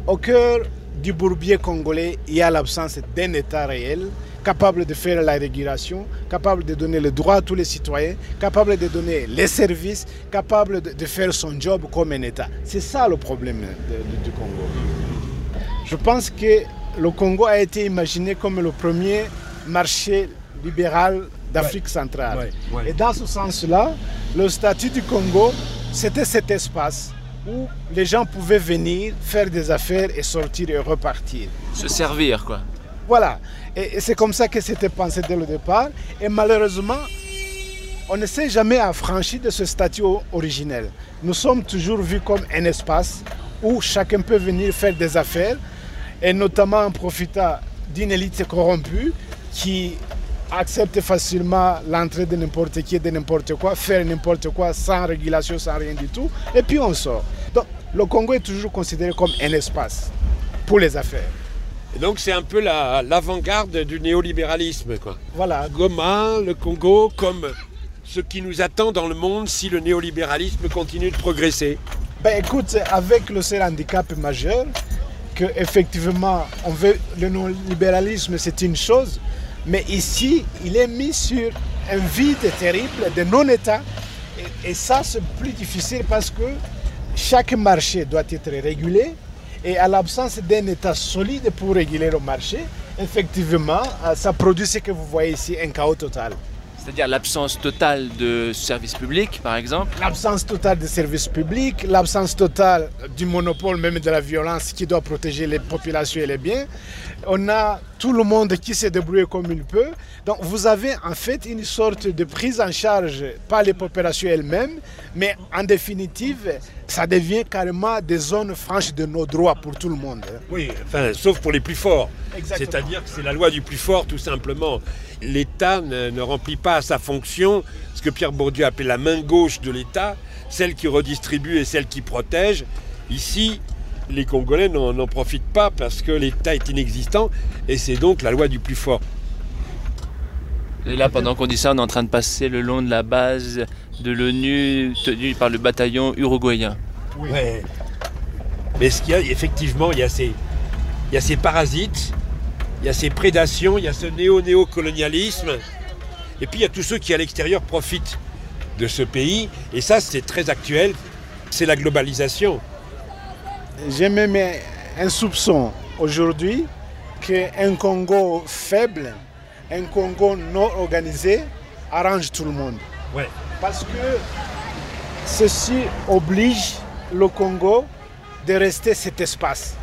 Au cœur du bourbier congolais, il y a l'absence d'un État réel, capable de faire la régulation, capable de donner le droit à tous les citoyens, capable de donner les services, capable de faire son job comme un État. C'est ça le problème du Congo. Je pense que le Congo a été imaginé comme le premier marché libéral d'Afrique centrale. Et dans ce sens-là, le statut du Congo, c'était cet espace où les gens pouvaient venir, faire des affaires et sortir et repartir. Se servir, quoi. Voilà. Et c'est comme ça que c'était pensé dès le départ. Et malheureusement, on ne s'est jamais affranchi de ce statut originel. Nous sommes toujours vus comme un espace où chacun peut venir faire des affaires, et notamment en profitant d'une élite corrompue qui accepte facilement l'entrée de n'importe qui et de n'importe quoi, faire n'importe quoi sans régulation, sans rien du tout, et puis on sort. Donc le Congo est toujours considéré comme un espace pour les affaires. Et donc c'est un peu l'avant-garde du néolibéralisme, quoi. Voilà. Goma, le Congo, comme ce qui nous attend dans le monde si le néolibéralisme continue de progresser. Ben écoute, avec le seul handicap majeur, que effectivement on veut le néolibéralisme, c'est une chose, mais ici il est mis sur un vide terrible de non-État, et ça c'est plus difficile parce que chaque marché doit être régulé, et à l'absence d'un État solide pour réguler le marché, effectivement ça produit ce que vous voyez ici, un chaos total. C'est-à-dire l'absence totale de services publics, par exemple. L'absence totale de services publics, l'absence totale du monopole même de la violence qui doit protéger les populations et les biens. On a tout le monde qui se débrouille comme il peut. Donc vous avez en fait une sorte de prise en charge par les populations elles-mêmes, mais en définitive, ça devient carrément des zones franches de nos droits pour tout le monde. Oui, enfin, sauf pour les plus forts. Exactement. C'est-à-dire que c'est la loi du plus fort, tout simplement. L'État ne remplit pas sa fonction, ce que Pierre Bourdieu appelle la main gauche de l'État, celle qui redistribue et celle qui protège. Ici, les Congolais n'en profitent pas parce que l'État est inexistant, et c'est donc la loi du plus fort. Et là, pendant qu'on dit ça, on est en train de passer le long de la base de l'ONU tenue par le bataillon uruguayen. Oui. Ouais. Mais ce qu'il y a, effectivement, il y a ces parasites, il y a ces prédations, il y a ce néo-néocolonialisme, et puis il y a tous ceux qui à l'extérieur profitent de ce pays, et ça c'est très actuel, c'est la globalisation. J'ai même un soupçon aujourd'hui qu'un Congo faible, un Congo non organisé arrange tout le monde. Ouais. Parce que ceci oblige le Congo de rester cet espace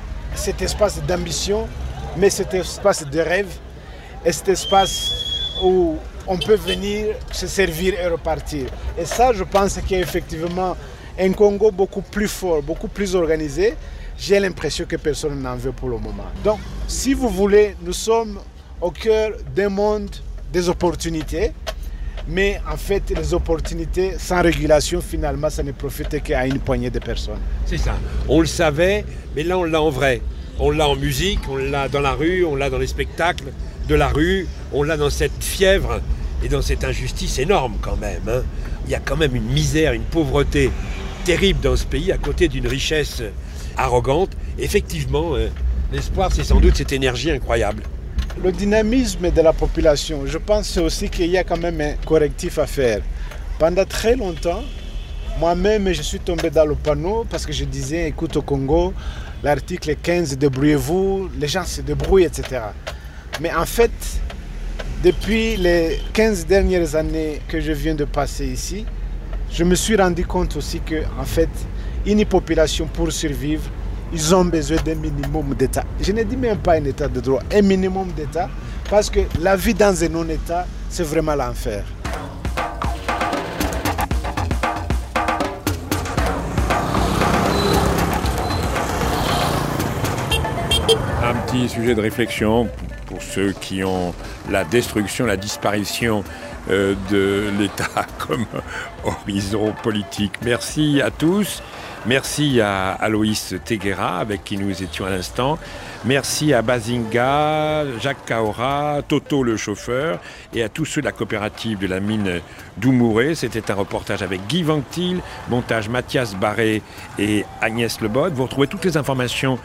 d'ambition, mais cet espace de rêve, et cet espace où on peut venir se servir et repartir. Et ça, je pense qu'il y a effectivement un Congo beaucoup plus fort, beaucoup plus organisé. J'ai l'impression que personne n'en veut pour le moment. Donc, si vous voulez, nous sommes au cœur d'un monde des opportunités, mais en fait, les opportunités sans régulation, finalement, ça ne profite qu'à une poignée de personnes. C'est ça. On le savait, mais là, on l'a en vrai. On l'a en musique, on l'a dans la rue, on l'a dans les spectacles de la rue, on l'a dans cette fièvre et dans cette injustice énorme quand même. Hein. Il y a quand même une misère, une pauvreté terrible dans ce pays à côté d'une richesse arrogante. Effectivement, l'espoir, c'est sans doute cette énergie incroyable. Le dynamisme de la population, je pense aussi qu'il y a quand même un correctif à faire. Pendant très longtemps, moi-même, je suis tombé dans le panneau parce que je disais, écoute, au Congo, l'article 15, débrouillez-vous, les gens se débrouillent, etc. Mais en fait, depuis les 15 dernières années que je viens de passer ici, je me suis rendu compte aussi que, en fait, une population pour survivre, ils ont besoin d'un minimum d'État. Je ne dis même pas un État de droit, un minimum d'État, parce que la vie dans un non-État, c'est vraiment l'enfer. Un petit sujet de réflexion pour ceux qui ont la destruction, la disparition de l'État comme horizon politique. Merci à tous. Merci à Aloïs Teguera, avec qui nous étions à l'instant. Merci à Bazinga, Jacques Kahora, Toto le chauffeur, et à tous ceux de la coopérative de la mine d'Oumouré. C'était un reportage avec Guy Vanctil, montage Mathias Barré et Agnès Lebot. Vous retrouvez toutes les informations